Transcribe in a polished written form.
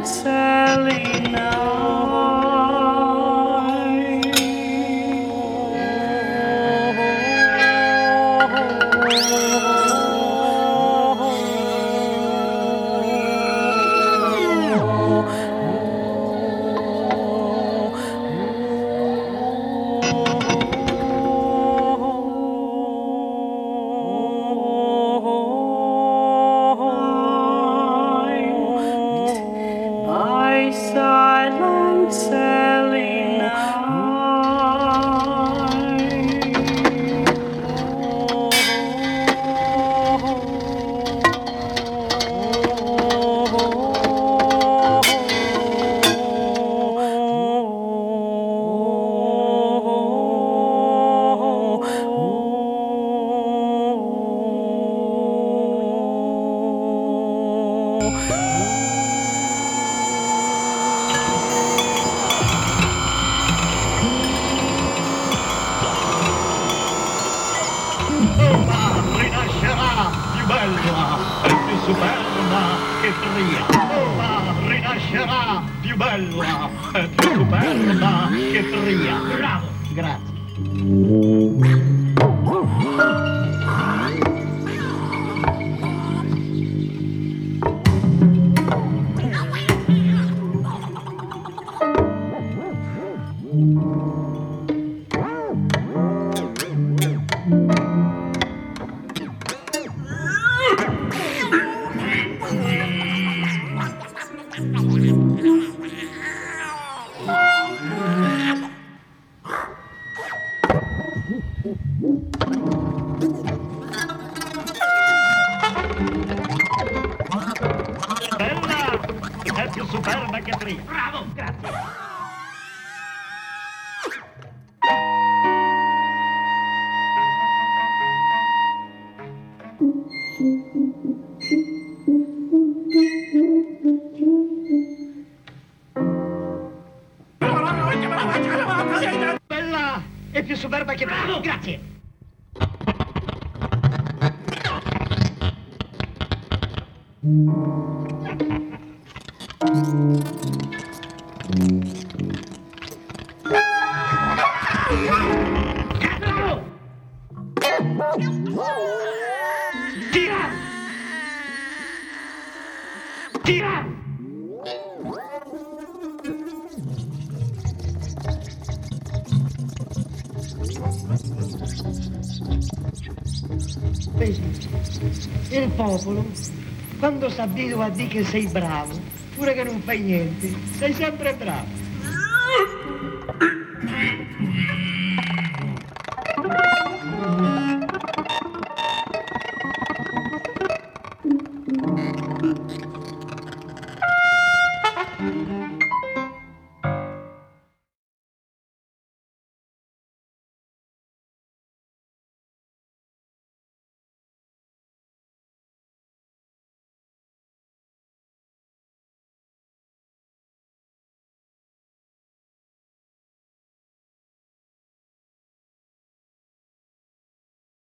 silly by silent silly Rinascerà più bella e più superba che Tria. Rinascerà più bella e più superba che Tria. Bravo, grazie. Bella è più superba che Tria. Bravo, grazie. Bella è più superba che Tria. Bravo, grazie. Tira! Tira! Vedi, il popolo, quando s'abbitua a dire che sei bravo, pure che non fai niente, sei sempre bravo.